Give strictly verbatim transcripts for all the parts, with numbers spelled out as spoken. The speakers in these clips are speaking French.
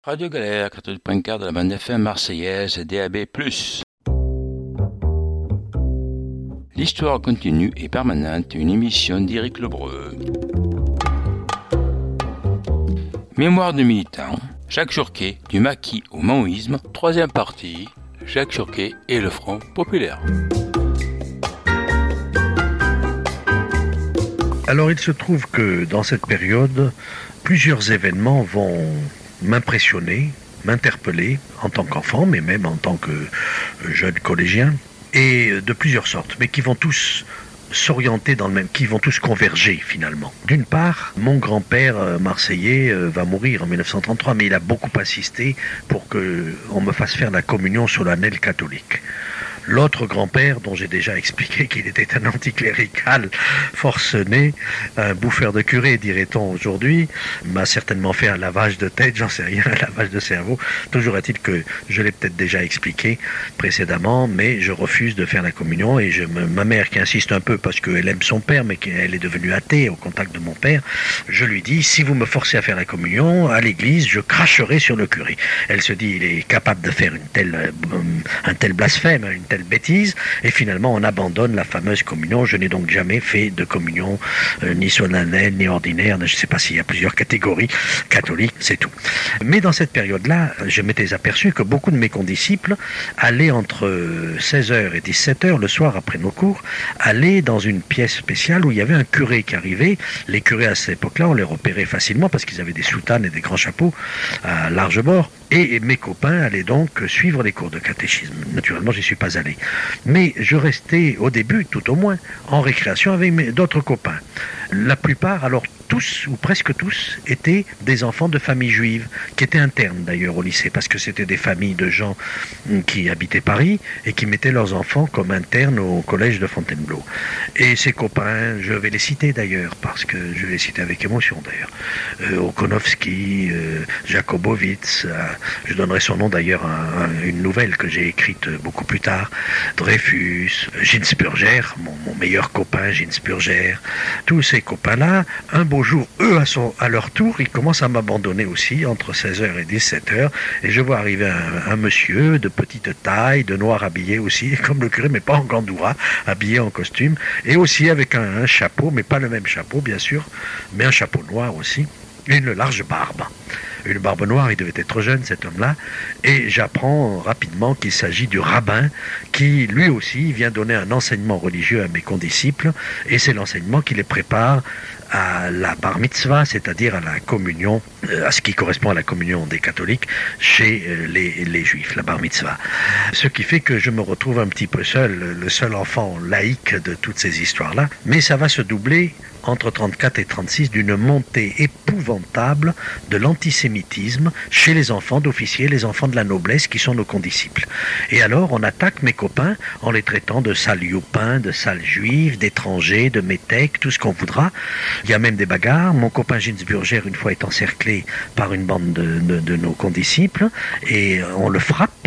Radio Galère, quatre-vingt-huit point quatre de la bande F M marseillaise et D A B plus. L'histoire continue et permanente, une émission d'Éric Lebreu. Mémoire de militant, Jacques Churquet, du maquis au maoïsme, troisième partie, Jacques Churquet et le Front populaire. Alors il se trouve que dans cette période, plusieurs événements vont m'impressionner, m'interpeller en tant qu'enfant, mais même en tant que jeune collégien, et de plusieurs sortes, mais qui vont tous s'orienter dans le même, qui vont tous converger finalement. D'une part, mon grand-père marseillais va mourir en mille neuf cent trente-trois, mais il a beaucoup insisté pour qu'on me fasse faire la communion solennelle catholique. L'autre grand-père, dont j'ai déjà expliqué qu'il était un anticlérical forcené, un bouffeur de curé, dirait-on aujourd'hui, m'a certainement fait un lavage de tête, j'en sais rien, un lavage de cerveau. Toujours est-il que je l'ai peut-être déjà expliqué précédemment, mais je refuse de faire la communion et je me, ma mère qui insiste un peu parce qu'elle aime son père, mais qu'elle est devenue athée au contact de mon père, je lui dis, si vous me forcez à faire la communion à l'église, je cracherai sur le curé. Elle se dit, il est capable de faire une telle, euh, un tel blasphème, une telle bêtise, et finalement on abandonne la fameuse communion. Je n'ai donc jamais fait de communion, euh, ni solennelle, ni ordinaire, je ne sais pas s'il y a plusieurs catégories, catholiques, c'est tout. Mais dans cette période-là, je m'étais aperçu que beaucoup de mes condisciples allaient entre seize heures et dix-sept heures, le soir après nos cours, allaient dans une pièce spéciale où il y avait un curé qui arrivait. Les curés à cette époque-là, on les repérait facilement parce qu'ils avaient des soutanes et des grands chapeaux à large bord, et mes copains allaient donc suivre les cours de catéchisme. Naturellement, j'y suis pas allé. Mais je restais au début, tout au moins, en récréation avec mes, d'autres copains. La plupart, alors tous, ou presque tous, étaient des enfants de familles juives, qui étaient internes d'ailleurs au lycée, parce que c'était des familles de gens qui habitaient Paris et qui mettaient leurs enfants comme internes au collège de Fontainebleau. Et ces copains, je vais les citer d'ailleurs, parce que je vais les citer avec émotion d'ailleurs. Euh, Okonowski, euh, Jakobowitz, euh, je donnerai son nom d'ailleurs à, à une nouvelle que j'ai écrite beaucoup plus tard, Dreyfus, Ginsburger, mon, mon meilleur copain Ginsburger, tous ces copains-là, un beau jour, eux à, son, à leur tour, ils commencent à m'abandonner aussi entre seize heures et dix-sept heures, et je vois arriver un, un monsieur de petite taille, de noir habillé aussi, comme le curé, mais pas en gandoura, habillé en costume, et aussi avec un, un chapeau, mais pas le même chapeau bien sûr, mais un chapeau noir aussi, et une large barbe. Une barbe noire, il devait être jeune cet homme-là, et j'apprends rapidement qu'il s'agit du rabbin qui lui aussi vient donner un enseignement religieux à mes condisciples, et c'est l'enseignement qui les prépare à la bar mitzvah, c'est-à-dire à la communion, à ce qui correspond à la communion des catholiques chez les, les juifs, la bar mitzvah. Ce qui fait que je me retrouve un petit peu seul, le seul enfant laïque de toutes ces histoires-là, mais ça va se doubler entre trente-quatre et trente-six d'une montée épouvantable de l'antisémitisme chez les enfants d'officiers, les enfants de la noblesse qui sont nos condisciples. Et alors on attaque mes copains en les traitant de sales youpins, de sales juifs, d'étrangers, de métèques, tout ce qu'on voudra. Il y a même des bagarres. Mon copain Ginsburger une fois est encerclé par une bande de, de, de nos condisciples et on le frappe.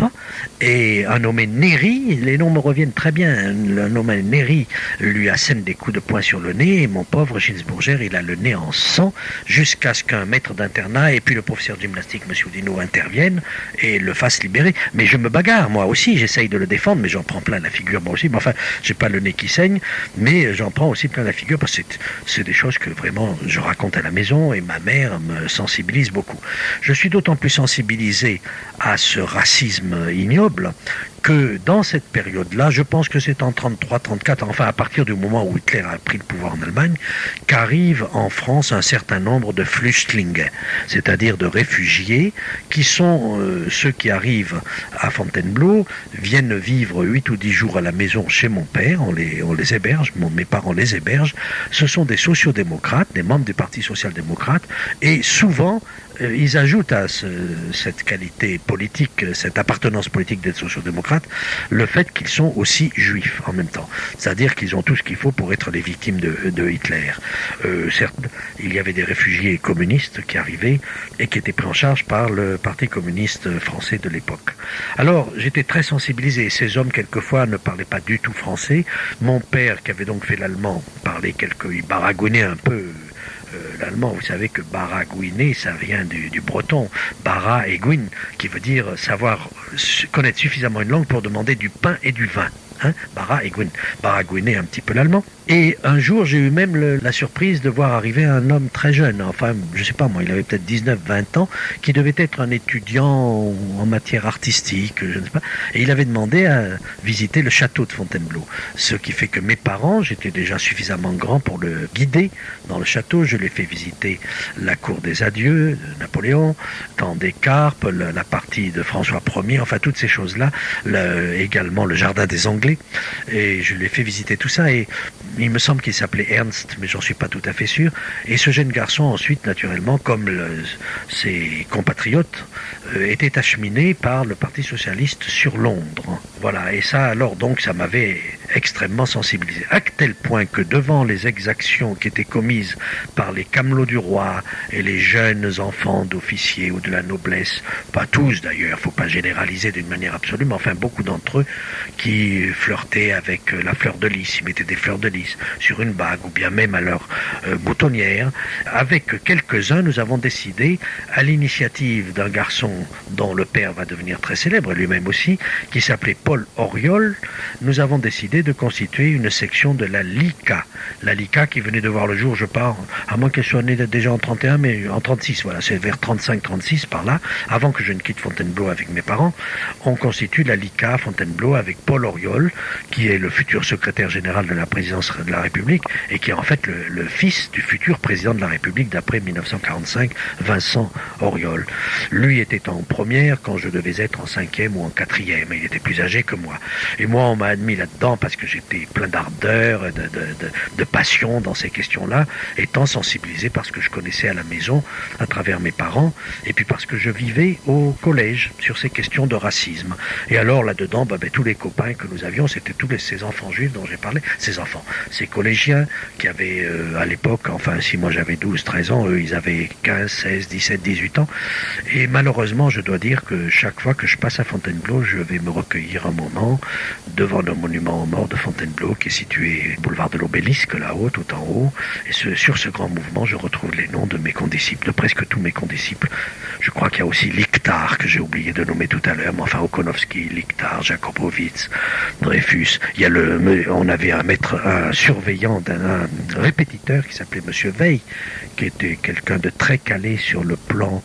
Et un nommé Néry, les noms me reviennent très bien, un nommé Néry lui assène des coups de poing sur le nez et mon pauvre Ginsburger, il a le nez en sang jusqu'à ce qu'un maître d'internat et puis le professeur de gymnastique, M. Oudinot, intervienne et le fasse libérer. Mais je me bagarre, moi aussi, j'essaye de le défendre, mais j'en prends plein la figure moi aussi. Mais enfin, j'ai pas le nez qui saigne, mais j'en prends aussi plein la figure parce que c'est, c'est des choses que vraiment je raconte à la maison et ma mère me sensibilise beaucoup. Je suis d'autant plus sensibilisé à ce racisme ignoble que dans cette période-là, je pense que c'est en trente-trois trente-quatre, enfin à partir du moment où Hitler a pris le pouvoir en Allemagne, qu'arrive en France un certain nombre de Flüchtlinge, c'est-à-dire de réfugiés, qui sont euh, ceux qui arrivent à Fontainebleau, viennent vivre huit ou dix jours à la maison chez mon père, on les, on les héberge, mon, mes parents les hébergent, ce sont des sociodémocrates, des membres du Parti social-démocrate, et souvent, euh, ils ajoutent à ce, cette qualité politique, cette appartenance politique d'être sociodémocrates, le fait qu'ils sont aussi juifs en même temps. C'est-à-dire qu'ils ont tout ce qu'il faut pour être les victimes de, de Hitler. Euh, certes, il y avait des réfugiés communistes qui arrivaient et qui étaient pris en charge par le Parti communiste français de l'époque. Alors, j'étais très sensibilisé. Ces hommes, quelquefois, ne parlaient pas du tout français. Mon père, qui avait donc fait l'allemand, parlait quelques... il baragouinait un peu euh, l'allemand. Vous savez que baragouiner, ça vient du, du breton, bara et guin, qui veut dire savoir connaître suffisamment une langue pour demander du pain et du vin. Hein, bara et guin, baragouiner un petit peu l'allemand. Et un jour, j'ai eu même le, la surprise de voir arriver un homme très jeune, enfin, je sais pas moi, il avait peut-être dix-neuf vingt ans, qui devait être un étudiant en matière artistique, je ne sais pas, et il avait demandé à visiter le château de Fontainebleau. Ce qui fait que mes parents, j'étais déjà suffisamment grand pour le guider dans le château, je lui ai fait visiter la cour des adieux de Napoléon, temps des Carpes, la, la partie de François Ier, enfin toutes ces choses-là, le, également le jardin des Anglais, et je lui ai fait visiter tout ça, et il me semble qu'il s'appelait Ernst, mais j'en suis pas tout à fait sûr. Et ce jeune garçon, ensuite, naturellement, comme le, ses compatriotes, euh, était acheminé par le Parti Socialiste sur Londres. Voilà, et ça, alors, donc, ça m'avait extrêmement sensibilisé. À tel point que devant les exactions qui étaient commises par les camelots du roi et les jeunes enfants d'officiers ou de la noblesse, pas tous d'ailleurs, faut pas généraliser d'une manière absolue, mais enfin beaucoup d'entre eux qui flirtaient avec la fleur de lys, ils mettaient des fleurs de lys sur une bague ou bien même à leur euh, boutonnière. Avec quelques-uns, nous avons décidé, à l'initiative d'un garçon dont le père va devenir très célèbre, lui-même aussi, qui s'appelait Paul Auriol, nous avons décidé de constituer une section de la L I C A. La L I C A qui venait de voir le jour, je pense, à moins qu'elle soit née déjà en trente et un, mais en trente-six, voilà, c'est vers trente-cinq trente-six par là, avant que je ne quitte Fontainebleau avec mes parents, on constitue la L I C A Fontainebleau avec Paul Auriol, qui est le futur secrétaire général de la présidence de la République et qui est en fait le, le fils du futur président de la République d'après dix-neuf cent quarante-cinq, Vincent Auriol. Lui était en première quand je devais être en cinquième ou en quatrième, il était plus âgé que moi. Et moi, on m'a admis là-dedans parce que j'étais plein d'ardeur, de, de, de, de passion dans ces questions-là, étant sensibilisé parce que je connaissais à la maison, à travers mes parents, et puis parce que je vivais au collège sur ces questions de racisme. Et alors là-dedans, bah, bah, tous les copains que nous avions, c'était tous les, ces enfants juifs dont j'ai parlé, ces enfants, ces collégiens qui avaient euh, à l'époque, enfin si moi j'avais douze, treize ans, eux ils avaient quinze, seize, dix-sept, dix-huit ans. Et malheureusement, je dois dire que chaque fois que je passe à Fontainebleau, je vais me recueillir un moment devant le monument aux morts de Fontainebleau qui est situé boulevard de l'Obélisque, là-haut, tout en haut. Et ce, sur ce grand mouvement, je retrouve les noms de mes condisciples, de presque tous mes condisciples. Je crois qu'il y a aussi Lichtard, que j'ai oublié de nommer tout à l'heure, mais enfin Okonovski, Lichtard, Jakobowicz, Dreyfus. Il y a le, on avait un maître, un surveillant, d'un un répétiteur qui s'appelait Monsieur Veil, qui était quelqu'un de très calé sur le plan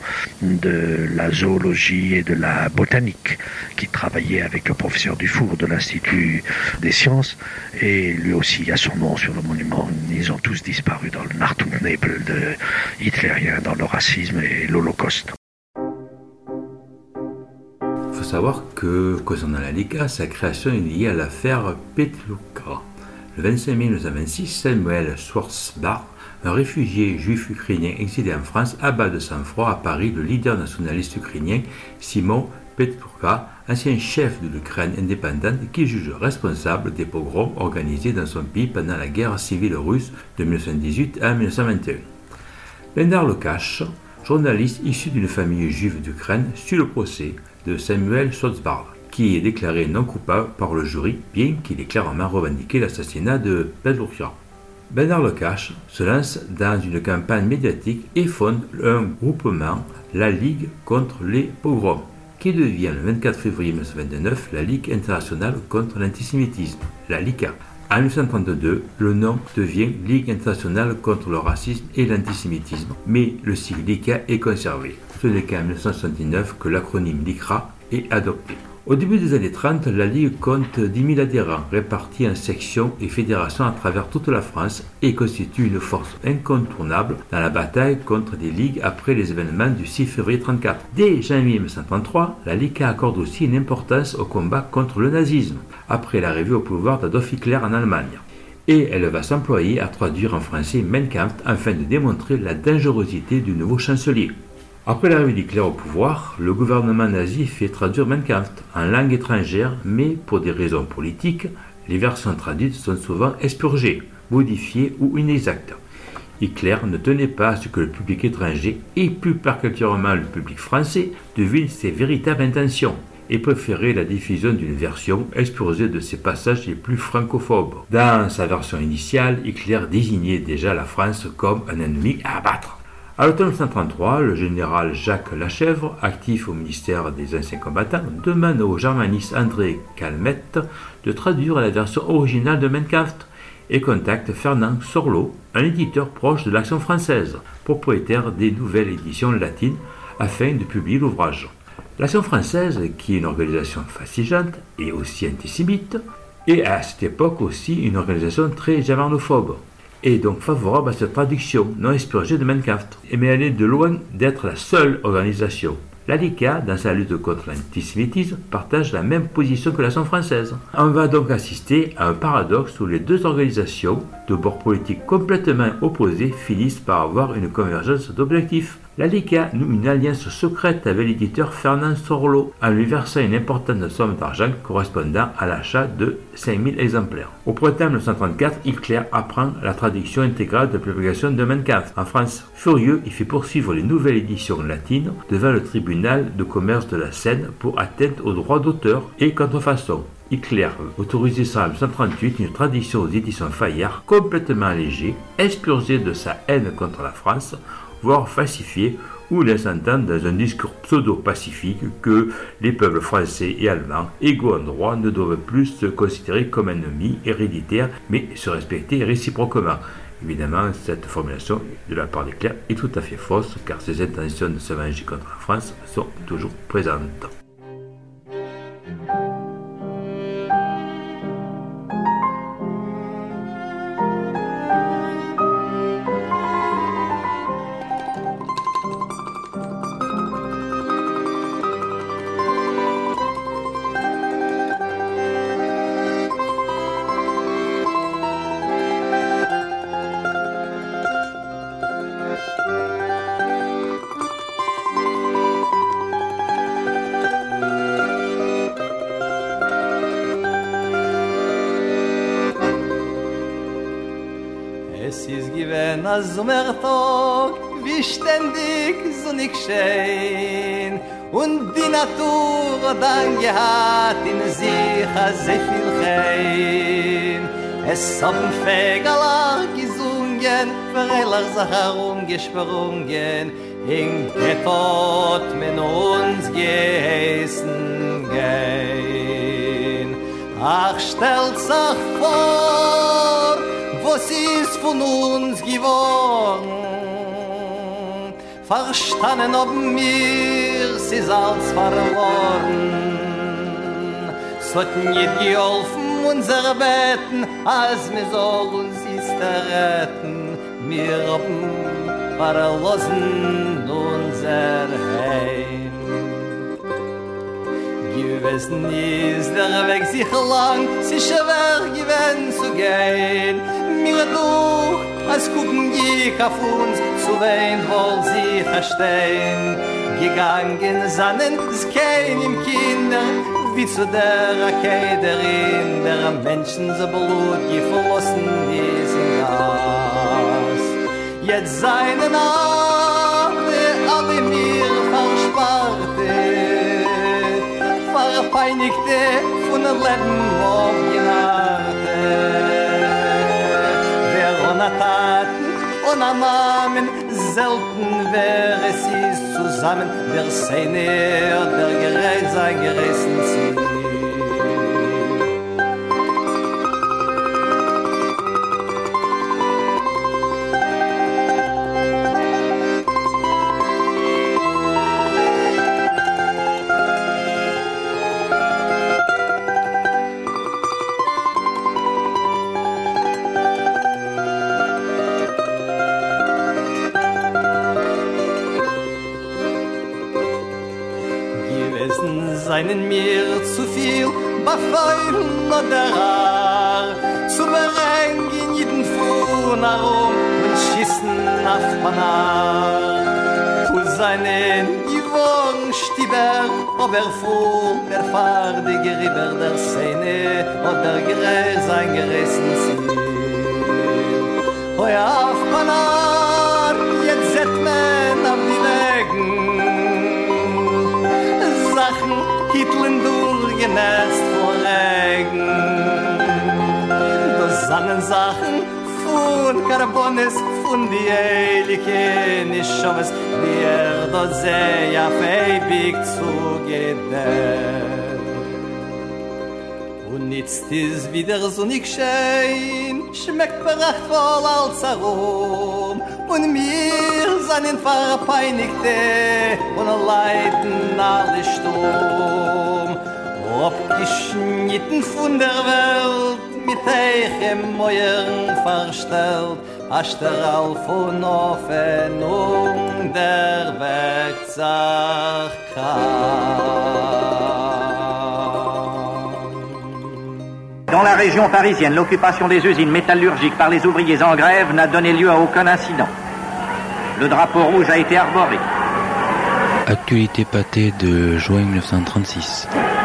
de la zoologie et de la botanique, qui travaillait avec le professeur Dufour de l'Institut des sciences, et lui aussi a son nom sur le monument. Ils ont tous disparu dans le Nachtundnebel de hitlérien, dans le racisme et l'Holocauste. Il faut savoir que, concernant la L I C A, sa création est liée à l'affaire Petlouka. Le vingt-cinq mai dix-neuf cent vingt-six, Samuel Schwarzbach, un réfugié juif ukrainien exilé en France, abat de sang-froid à Paris le leader nationaliste ukrainien Simon Petlouka, ancien chef de l'Ukraine indépendante, qui juge responsable des pogroms organisés dans son pays pendant la guerre civile russe de dix-neuf cent dix-huit à dix-neuf cent vingt et un. Bernard Lukács, journaliste issu d'une famille juive d'Ukraine, suit le procès de Samuel Schwarzbach, qui est déclaré non coupable par le jury, bien qu'il ait clairement revendiqué l'assassinat de Petlouka. Bernard Lukács se lance dans une campagne médiatique et fonde un groupement, la Ligue contre les pogroms, qui devient le vingt-quatre février dix-neuf cent vingt-neuf la Ligue internationale contre l'antisémitisme, la L I C A. En dix-neuf cent trente-deux, le nom devient Ligue internationale contre le racisme et l'antisémitisme, mais le sigle L I C A est conservé. Ce n'est qu'en dix-neuf cent soixante-dix-neuf que l'acronyme L I C R A est adopté. Au début des années trente, la Ligue compte dix mille adhérents, répartis en sections et fédérations à travers toute la France, et constitue une force incontournable dans la bataille contre les ligues après les événements du six février mille neuf cent trente-quatre. Dès janvier dix-neuf cent trente-trois, la Ligue accorde aussi une importance au combat contre le nazisme, après l'arrivée au pouvoir d'Adolf Hitler en Allemagne. Et elle va s'employer à traduire en français Mein Kampf afin de démontrer la dangerosité du nouveau chancelier. Après l'arrivée d'Hitler au pouvoir, le gouvernement nazi fait traduire Mein Kampf en langue étrangère, mais pour des raisons politiques, les versions traduites sont souvent expurgées, modifiées ou inexactes. Hitler ne tenait pas à ce que le public étranger, et plus particulièrement le public français, devine ses véritables intentions. et préférait la diffusion d'une version expurgée de ses passages les plus francophobes. Dans sa version initiale, Hitler désignait déjà la France comme un ennemi à abattre. À l'automne mille neuf cent trente-trois, le général Jacques Lachèvre, actif au ministère des Anciens Combattants, demande au germaniste André Calmette de traduire la version originale de Mein Kampf et contacte Fernand Sorlo, un éditeur proche de l'Action française, propriétaire des nouvelles éditions latines, afin de publier l'ouvrage. L'Action française, qui est une organisation fascigeante et aussi antisémite, est à cette époque aussi une organisation très germanophobe, et donc favorable à cette traduction non expurgée de Mein Kampf. Mais elle est de loin d'être la seule organisation. L'A D K, dans sa lutte contre l'antisémitisme, partage la même position que l'Action française. On va donc assister à un paradoxe où les deux organisations, de bords politiques complètement opposés, finissent par avoir une convergence d'objectifs. L'A D K noue une alliance secrète avec l'éditeur Fernand Sorlo, en lui versant une importante somme d'argent correspondant à l'achat de cinq mille exemplaires. Au printemps mille neuf cent trente-quatre, Hitler apprend la traduction intégrale de la publication de Mein Kampf en France. Furieux, il fait poursuivre les nouvelles éditions latines devant le tribunal de commerce de la Seine pour atteinte aux droits d'auteur et contrefaçon. Hitler autorisait ça en mille neuf cent trente-huit une traduction aux éditions Fayard complètement allégée, expurgée de sa haine contre la France, voire falsifiée, ou laisse entendre dans un discours pseudo-pacifique que les peuples français et allemands, égaux en droit, ne doivent plus se considérer comme ennemis héréditaires, mais se respecter réciproquement. Évidemment, cette formulation de la part d'Hitler est tout à fait fausse, car ses intentions de se venger contre la France sont toujours présentes. Sommertag, wie ständig sonnig schein und die Natur dann gehat in sich a sehr viel Chein. Es haben Fägerler gesungen, Freiler sich herumgesprungen, in Getot mit uns geheißen gehen. Ach, stellt sich vor, was ist von uns geworden? Verstanden ob mir, sie ist alles verloren. Es hat nicht geholfen, unser Betten, als wir soll uns ist erretten. Wir haben verlassen unser Heim. Gewesen ist der Weg sich lang, sie schwer gewesen zu gehen. Mir durch, als gucken die auf uns, zu wen wohl sie verstehen. Gegangen seinen es keinem Kinder, wie zu der Rakederin, der Menschen so Blut geflossen ist in das. Jetzt seinen alle, alle mir versparte, verpeinigte von dem Leben aufgenarte. Ohne Taten, ohne Namen, selten wer es ist zusammen, der Seine, der gerecht sein gerissen zieht. Seinen mir zu viel befeuern oder rar, zu berengen jeden Fuhren herum und schießen auf Panar. Zu seinen gewohren Stieber, ob er fuhr, der fahrdige Rieber der Szene oder gerecht sein gerissen sie. Hoi auf Panar, jetzt seht man auf die Wegen, Sachen Hitlen durchgenässt vor Regen. Das Sonnensachen von Carbonis, von die Ehrliche Nischowes, die er dort sehr feibig zugedeckt. Und jetzt ist wieder sonnig schön, schmeckt prachtvoll als Arom. Und wir sind verpeinigte und leiden alle Sturm. Abgeschnitten von der Welt, mit eichem Meuren verstellt, hast der Strahl von Offenung der Werksamkeit. Dans la région parisienne, l'occupation des usines métallurgiques par les ouvriers en grève n'a donné lieu à aucun incident. Le drapeau rouge a été arboré. Actualité pâtée de juin mille neuf cent trente-six.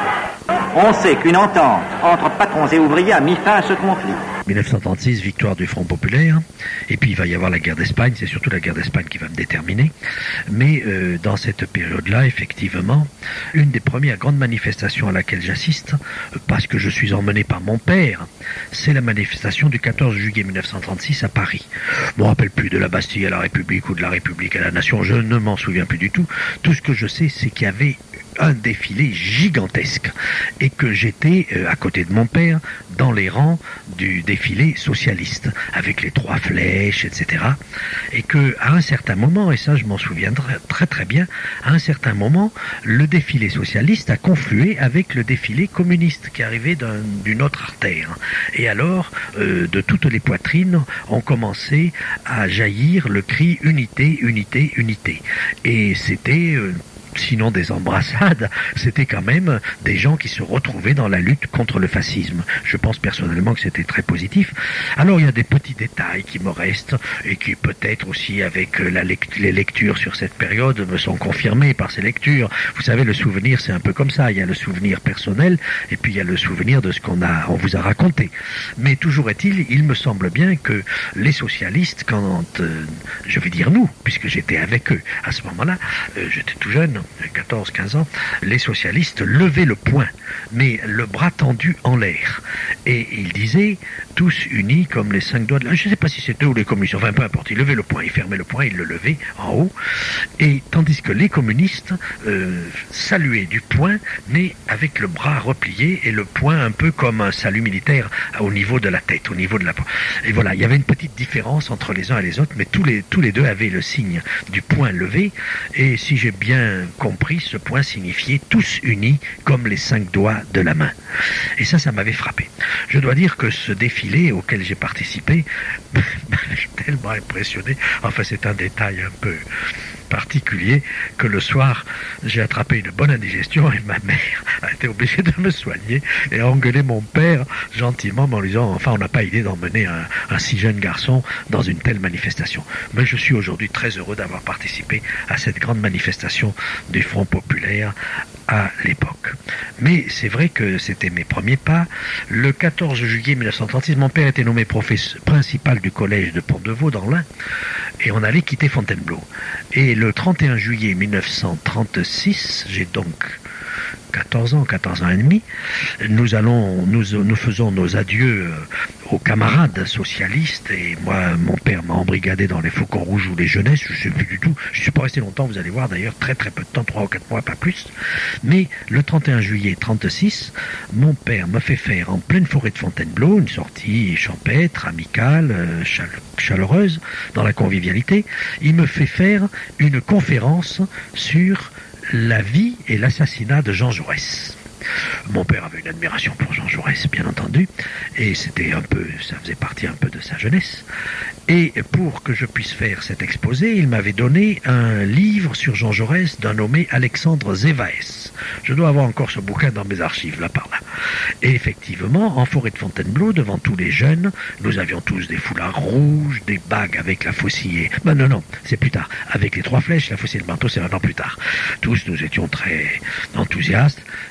On sait qu'une entente entre patrons et ouvriers a mis fin à ce conflit. mille neuf cent trente-six, victoire du Front populaire, et puis il va y avoir la guerre d'Espagne, c'est surtout la guerre d'Espagne qui va me déterminer, mais euh, dans cette période-là, effectivement, une des premières grandes manifestations à laquelle j'assiste, parce que je suis emmené par mon père, c'est la manifestation du quatorze juillet mille neuf cent trente-six à Paris. Je me rappelle plus de la Bastille à la République ou de la République à la Nation, je ne m'en souviens plus du tout. Tout ce que je sais, c'est qu'il y avait un défilé gigantesque et que j'étais euh, à côté de mon père dans les rangs du défilé socialiste avec les trois flèches, et cetera. Et que à un certain moment, et ça je m'en souviens très très bien, à un certain moment, le défilé socialiste a conflué avec le défilé communiste qui arrivait d'un, d'une autre artère. Et alors, euh, de toutes les poitrines, ont commencé à jaillir le cri unité, unité, unité. Et c'était euh, sinon des embrassades, c'était quand même des gens qui se retrouvaient dans la lutte contre le fascisme. Je pense personnellement que c'était très positif. Alors il y a des petits détails qui me restent et qui peut-être aussi avec la lect- les lectures sur cette période me sont confirmées par ces lectures. Vous savez, le souvenir c'est un peu comme ça. Il y a le souvenir personnel et puis il y a le souvenir de ce qu'on a, on vous a raconté. Mais toujours est-il, il me semble bien que les socialistes, quand euh, je vais dire nous, puisque j'étais avec eux à ce moment-là, euh, j'étais tout jeune, quatorze quinze ans, les socialistes levaient le poing, mais le bras tendu en l'air. Et ils disaient, tous unis comme les cinq doigts de la... Je ne sais pas si c'était eux ou les communistes, enfin peu importe, ils levaient le poing, ils fermaient le poing, ils le levaient en haut. Et tandis que les communistes euh, saluaient du poing, mais avec le bras replié et le poing un peu comme un salut militaire au niveau de la tête, au niveau de la... Et voilà, il y avait une petite différence entre les uns et les autres, mais tous les, tous les deux avaient le signe du poing levé. Et si j'ai bien compris, ce point signifiait tous unis comme les cinq doigts de la main. Et ça, ça m'avait frappé. Je dois dire que ce défilé auquel j'ai participé m'avait tellement impressionné. Enfin, c'est un détail un peu particulier que le soir, j'ai attrapé une bonne indigestion et ma mère a été obligée de me soigner et a engueulé mon père gentiment en lui disant « Enfin, on n'a pas idée d'emmener un, un si jeune garçon dans une telle manifestation. » Mais je suis aujourd'hui très heureux d'avoir participé à cette grande manifestation du Front populaire à l'époque. Mais c'est vrai que c'était mes premiers pas. Le quatorze juillet mille neuf cent trente-six, mon père était nommé professeur principal du collège de Pont-de-Vaux dans l'Ain et on allait quitter Fontainebleau. Et le trente et un juillet mille neuf cent trente-six, j'ai donc quatorze ans, quatorze ans et demi, nous allons, nous, nous faisons nos adieux aux camarades socialistes et moi, mon père m'a embrigadé dans les Faucons Rouges ou les Jeunesses, je ne sais plus du tout, je ne suis pas resté longtemps, vous allez voir d'ailleurs, très très peu de temps, trois ou quatre mois, pas plus, mais le trente et un juillet trente-six, mon père m'a fait faire en pleine forêt de Fontainebleau une sortie champêtre, amicale, chale, chaleureuse, dans la convivialité, il me fait faire une conférence sur la vie et l'assassinat de Jean Jaurès. Mon père avait une admiration pour Jean Jaurès, bien entendu, et c'était un peu, ça faisait partie un peu de sa jeunesse. Et pour que je puisse faire cet exposé, il m'avait donné un livre sur Jean Jaurès d'un nommé Alexandre Zévaès. Je dois avoir encore ce bouquin dans mes archives, là par là. Et effectivement, en forêt de Fontainebleau, devant tous les jeunes, nous avions tous des foulards rouges, des bagues avec la faucille. Ben non, non, c'est plus tard. Avec les trois flèches, la faucille et le manteau, c'est maintenant plus tard. Tous, nous étions très enthousiastes. J'ai donc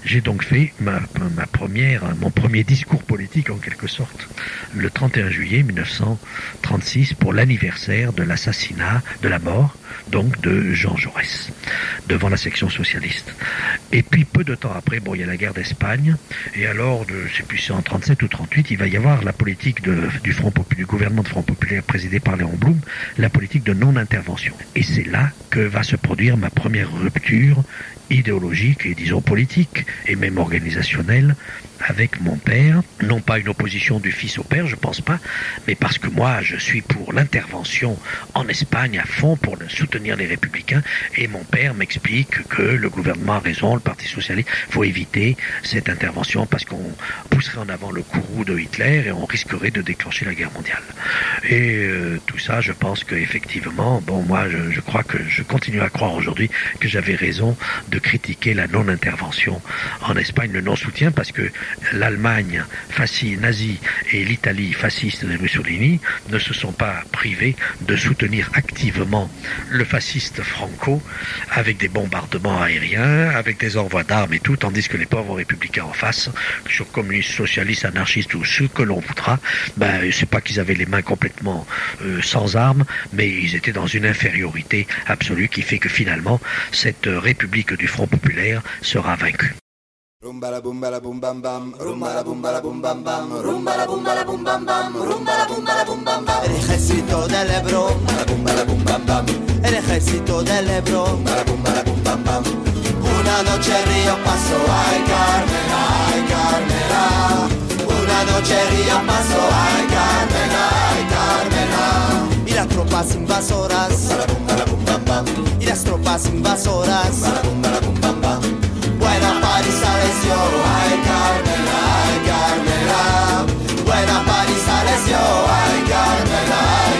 donc fait ma, ma première, mon premier discours politique en quelque sorte, le trente et un juillet mille neuf cent trente-six, pour l'anniversaire de l'assassinat, de la mort, donc de Jean Jaurès, devant la section socialiste. Et puis peu de temps après, bon, il y a la guerre d'Espagne, et alors, de, je sais plus si c'est en trente-sept ou trente-huit, il va y avoir la politique de, du, Front Populaire, du gouvernement de Front Populaire présidé par Léon Blum, la politique de non-intervention. Et c'est là que va se produire ma première rupture idéologique et disons politique et même organisationnelle avec mon père, non pas une opposition du fils au père, je pense pas, mais parce que moi je suis pour l'intervention en Espagne à fond pour soutenir les républicains, et mon père m'explique que le gouvernement a raison, le Parti socialiste, faut éviter cette intervention parce qu'on pousserait en avant le courroux de Hitler et on risquerait de déclencher la guerre mondiale. Et euh, tout ça, je pense que effectivement, bon, moi je, je crois que je continue à croire aujourd'hui que j'avais raison de critiquer la non-intervention en Espagne, le non-soutien, parce que l'Allemagne fasciste, nazie et l'Italie fasciste de Mussolini ne se sont pas privés de soutenir activement le fasciste Franco avec des bombardements aériens, avec des envois d'armes et tout, tandis que les pauvres républicains en face, sur communistes, socialistes, anarchistes ou ceux que l'on voudra, ben, c'est pas qu'ils avaient les mains complètement euh, sans armes, mais ils étaient dans une infériorité absolue qui fait que finalement cette euh, république du Front Populaire sera vaincue. Rumba la bumba la bum bam bam, rumba la bumba la bum bam bam, rumba la bumba la bum bam bam, rumba la bumba la bum bam bam. El ejército del Ebro, la bumba la bum bam bam. El ejército del Ebro, la bumba la bum bam bam. Una noche Río pasó, ay Carmela, ay Carmela. Una noche Río pasó, ay Carmela, ay Carmela. Y las tropas invasoras, la bumba la bum bam bam. Y las tropas invasoras, la bumba la bum bam bam. Buena París Alessio, ay Carmela, ay Carmela. Buena París Alessio, ay Carmela, ay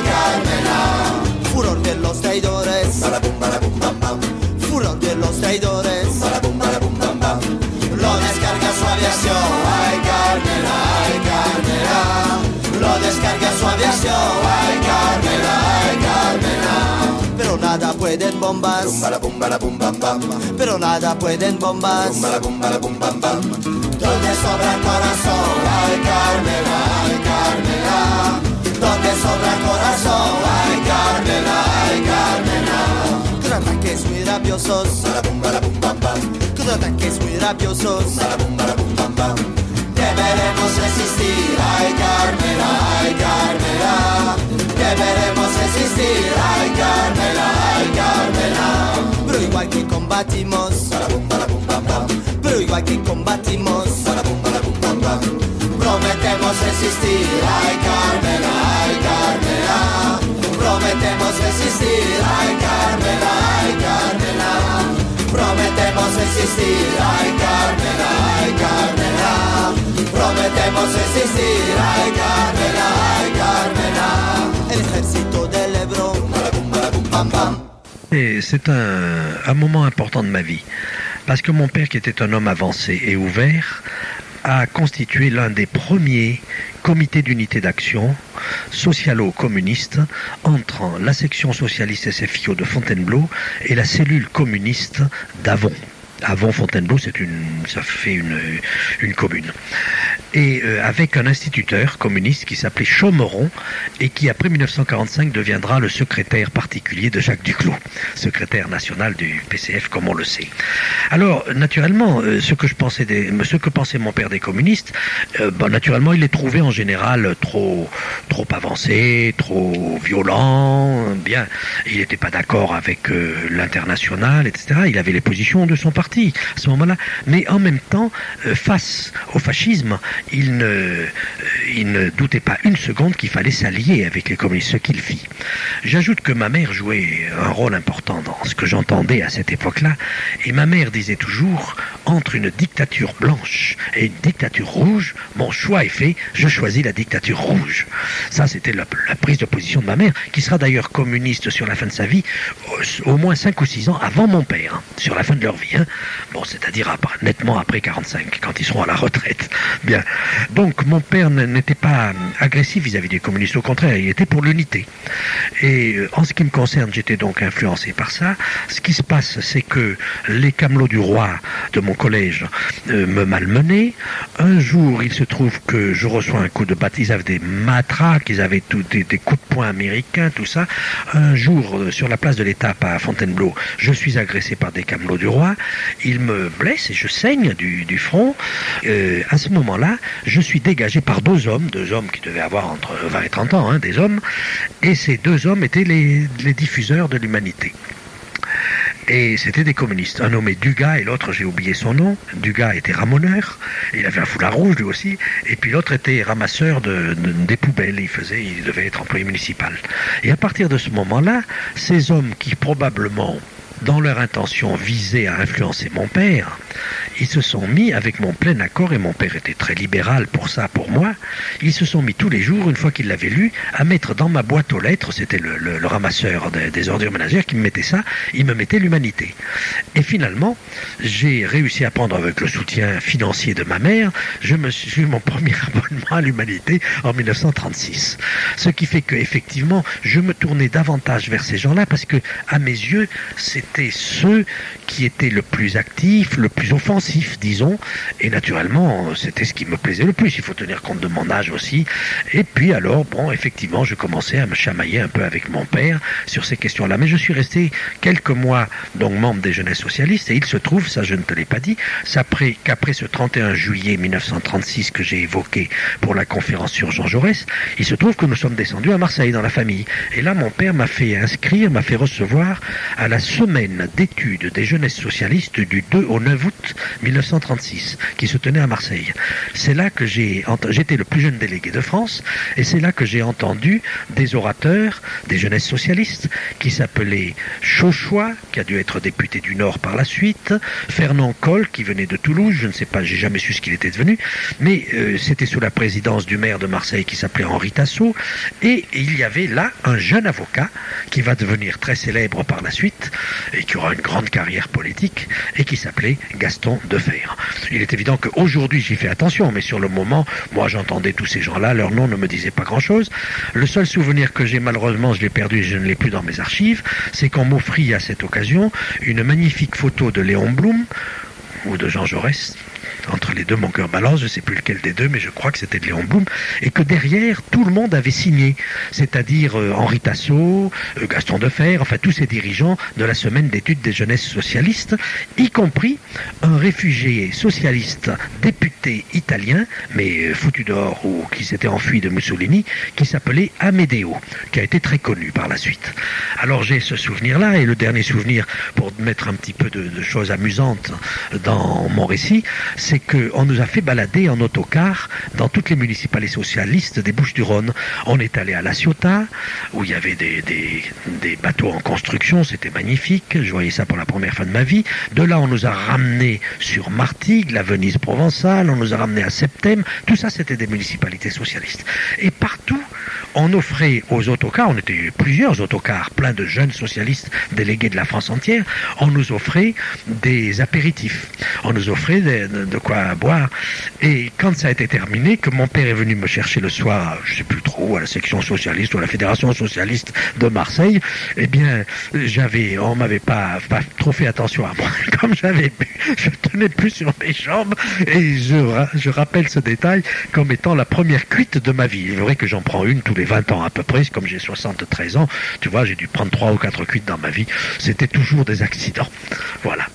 Carmela. Furor de los traidores, bala bum bala bum bam bam. Furor de los traidores, bala bum bala bum bam bam. Lo descarga su aviación, ay Carmela, ay Carmela. Lo descarga su aviación, ay Carmela, ay Carmela. Pero nada pueden bombas, bum bala bum bala bum bam bam. Pero nada pueden bombas, bum bala bum bala bum bam bam. Donde sobra corazón, ay Carmela, ay Carmela. Donde sobra corazón, ay Carmela, ay Carmela. Con ataques muy rabiosos, bala bum bala bum bam bam. Con ataques muy rabiosos, bala bum bala bum bam bam. Deberemos resistir, ay Carmela, ay Carmela. Deberemos resistir, ay Carmela, ay Carmela. Pero igual que combatimos, bum bala bum bam bam. Pero igual que combatimos, bum bala bum bam bam. Prometemos resistir, ay Carmela, ay Carmela. Prometemos resistir, ay Carmela, ay Carmela. Prometemos resistir, ay Carmela, ay Carmela. Prometemos resistir, ay Carmela, ay Carmela. El ejército del Ebro, bum bala bum bam bam. Et c'est un, un moment important de ma vie, parce que mon père, qui était un homme avancé et ouvert, a constitué l'un des premiers comités d'unité d'action socialo-communiste entre la section socialiste S F I O de Fontainebleau et la cellule communiste d'Avon. Avon Fontainebleau, c'est une, ça fait une, une commune. Et euh, avec un instituteur communiste qui s'appelait Chaumeron et qui, après mille neuf cent quarante-cinq, deviendra le secrétaire particulier de Jacques Duclos, secrétaire national du P C F, comme on le sait. Alors, naturellement, euh, ce que je pensais des, ce que pensait mon père des communistes, euh, bon, naturellement, il les trouvait en général trop, trop avancés, trop violents. Bien, il n'était pas d'accord avec euh, l'international, et cetera. Il avait les positions de son parti à ce moment-là, mais en même temps, euh, face au fascisme, il ne, euh, il ne doutait pas une seconde qu'il fallait s'allier avec les communistes, ce qu'il fit. J'ajoute que ma mère jouait un rôle important dans ce que j'entendais à cette époque-là, et ma mère disait toujours, entre une dictature blanche et une dictature rouge, mon choix est fait, je choisis la dictature rouge. Ça, c'était la, la prise de position de ma mère, qui sera d'ailleurs communiste sur la fin de sa vie, au, au moins cinq ou six ans avant mon père, hein, sur la fin de leur vie. Hein. bon, c'est-à-dire après, nettement après quarante-cinq, quand ils seront à la retraite. Bien. Donc mon père n'était pas agressif vis-à-vis des communistes, au contraire, il était pour l'unité. Et en ce qui me concerne, j'étais donc influencé par ça. Ce qui se passe, c'est que les camelots du roi de mon collège euh, me malmenaient. Un jour, il se trouve que je reçois un coup de batte. Ils avaient des matraques, ils avaient tout, des, des coups de poing américains, tout ça. Un jour, euh, sur la place de l'Étape à Fontainebleau, je suis agressé par des camelots du roi. Ils me blessent et je saigne du, du front. Euh, à ce moment-là, je suis dégagé par deux hommes, deux hommes qui devaient avoir entre vingt et trente ans, hein, des hommes, et ces deux hommes étaient les, les diffuseurs de l'humanité. Et c'était des communistes, un nommé Dugas et l'autre, j'ai oublié son nom. Dugas était ramoneur, il avait un foulard rouge lui aussi, et puis l'autre était ramasseur de, de, des poubelles, il faisait, il devait être employé municipal. Et à partir de ce moment-là, ces hommes qui probablement, dans leur intention, visaient à influencer mon père, ils se sont mis avec mon plein accord, et mon père était très libéral pour ça, pour moi, ils se sont mis tous les jours, une fois qu'ils l'avaient lu, à mettre dans ma boîte aux lettres, c'était le, le, le ramasseur des, des ordures ménagères qui me mettait ça, il me mettait l'humanité. Et finalement, j'ai réussi à prendre avec le soutien financier de ma mère, je me suis eu mon premier abonnement à l'humanité en mille neuf cent trente-six. Ce qui fait que, effectivement, je me tournais davantage vers ces gens-là, parce que, à mes yeux, c'était ceux qui étaient le plus actifs, le plus offensifs, disons, et naturellement, c'était ce qui me plaisait le plus. Il faut tenir compte de mon âge aussi. Et puis alors, bon, effectivement, je commençais à me chamailler un peu avec mon père sur ces questions-là. Mais je suis resté quelques mois, donc, membre des Jeunesses socialistes, et il se trouve, ça je ne te l'ai pas dit, qu'après, qu'après ce trente et un juillet mille neuf cent trente-six que j'ai évoqué pour la conférence sur Jean Jaurès, il se trouve que nous sommes descendus à Marseille, dans la famille. Et là, mon père m'a fait inscrire, m'a fait recevoir à la semaine d'études des Jeunesses socialistes du deux au neuf août mille neuf cent trente-six, qui se tenait à Marseille. C'est là que j'ai, j'étais le plus jeune délégué de France, et c'est là que j'ai entendu des orateurs des Jeunesses socialistes, qui s'appelaient Chauchois, qui a dû être député du Nord par la suite, Fernand Coll, qui venait de Toulouse, je ne sais pas, j'ai jamais su ce qu'il était devenu, mais euh, c'était sous la présidence du maire de Marseille qui s'appelait Henri Tassot, et il y avait là un jeune avocat qui va devenir très célèbre par la suite, et qui aura une grande carrière politique, et qui s'appelait Gaston Defferre. Il est évident qu'aujourd'hui j'y fais attention, mais sur le moment, moi j'entendais tous ces gens-là, leur nom ne me disait pas grand-chose. Le seul souvenir que j'ai, malheureusement je l'ai perdu et je ne l'ai plus dans mes archives, c'est qu'on m'offrit à cette occasion une magnifique photo de Léon Blum, ou de Jean Jaurès. Entre les deux, mon cœur balance, je ne sais plus lequel des deux, mais je crois que c'était de Léon Blum, et que derrière, tout le monde avait signé, c'est-à-dire euh, Henri Tassot, euh, Gaston Defferre, enfin tous ces dirigeants de la semaine d'études des Jeunesses socialistes, y compris un réfugié socialiste député italien, mais euh, foutu dehors ou qui s'était enfui de Mussolini, qui s'appelait Amedeo, qui a été très connu par la suite. Alors j'ai ce souvenir-là, et le dernier souvenir, pour mettre un petit peu de, de choses amusantes dans mon récit, c'est qu'on nous a fait balader en autocar dans toutes les municipalités socialistes des Bouches-du-Rhône. On est allé à La Ciotat, où il y avait des, des, des bateaux en construction, c'était magnifique, je voyais ça pour la première fois de ma vie. De là, on nous a ramenés sur Martigues, la Venise provençale, on nous a ramenés à Septem, tout ça c'était des municipalités socialistes. Et partout, on offrait aux autocars, on était plusieurs autocars, plein de jeunes socialistes délégués de la France entière, on nous offrait des apéritifs, on nous offrait de, de, de quoi boire. Et quand ça a été terminé, que mon père est venu me chercher le soir, je ne sais plus trop, à la section socialiste ou à la fédération socialiste de Marseille, eh bien, j'avais, on m'avait pas, pas trop fait attention à moi. Comme j'avais bu, je tenais plus sur mes jambes, et je, je rappelle ce détail comme étant la première cuite de ma vie. Il est vrai que j'en prends une tous les vingt ans à peu près, comme j'ai soixante-treize ans, tu vois, j'ai dû prendre trois ou quatre cuites dans ma vie. C'était toujours des accidents. Voilà.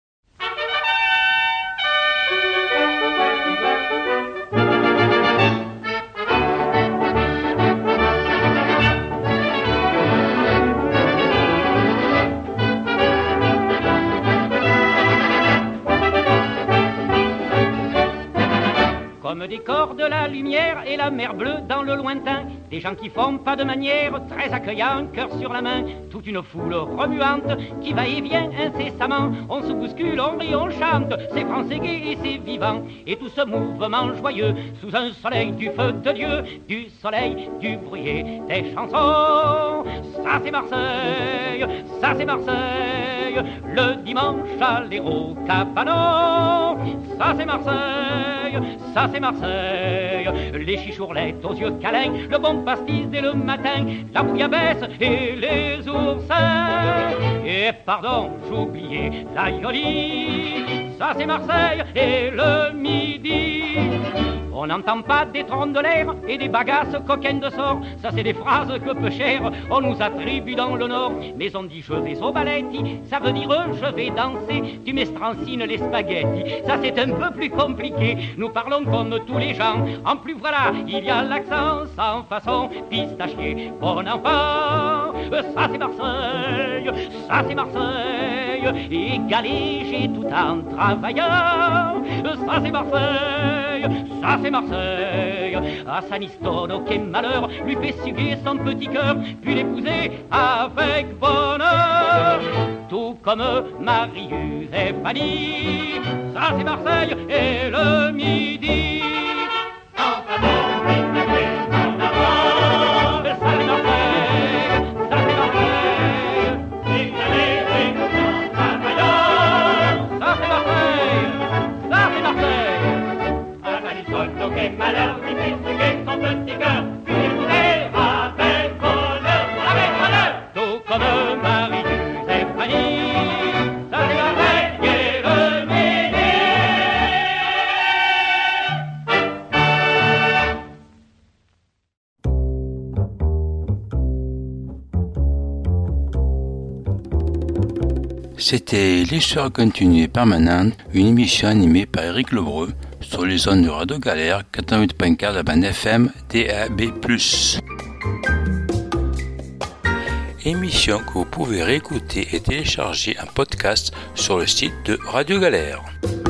Comme décor de la lumière et la mer bleue dans le lointain, des gens qui font pas de manière, très accueillants, cœur sur la main, toute une foule remuante qui va et vient incessamment. On se bouscule, on rit, on chante, c'est français gai et c'est vivant. Et tout ce mouvement joyeux, sous un soleil du feu de Dieu, du soleil, du bruit des chansons. Ça c'est Marseille, ça c'est Marseille. Marseille, le dimanche à l'Hérault Cabanon. Ça c'est Marseille, ça c'est Marseille, les chichourlettes aux yeux câlins, le bon pastis dès le matin, la bouillabaisse et les oursins. Et pardon, j'oubliais l'aïoli, ça c'est Marseille et le midi. On n'entend pas des troncs-de-l'air et des bagasses coquines de sort. Ça c'est des phrases que peu cher on nous attribue dans le Nord. Mais on dit je vais au baletti, ça veut dire je vais danser. Tu m'estrancines les spaghettis, ça c'est un peu plus compliqué. Nous parlons comme tous les gens. En plus voilà, il y a l'accent sans façon pistachier. Bon enfant, ça c'est Marseille, ça c'est Marseille. Et galéger tout en travaillant. Ça c'est Marseille, ça c'est Marseille. À Sanistono, quel malheur lui fait suer son petit cœur, puis l'épouser avec bonheur. Tout comme Marius et Fanny, ça c'est Marseille et le midi. Ça c'est Marseille, ça c'est Marseille. Ça c'est Marseille, ça c'est Marseille. À Sanistono, quel malheur lui fait suer son petit cœur, puis l'épouser avec bonheur, avec bonheur. Tout comme Marius et Fanny. C'était l'Histoire continue et permanente, une émission animée par Éric Lebreu sur les ondes de Radio Galère quatre-vingt-huit point quatre de la bande F M D A B plus. Émission que vous pouvez réécouter et télécharger en podcast sur le site de Radio Galère.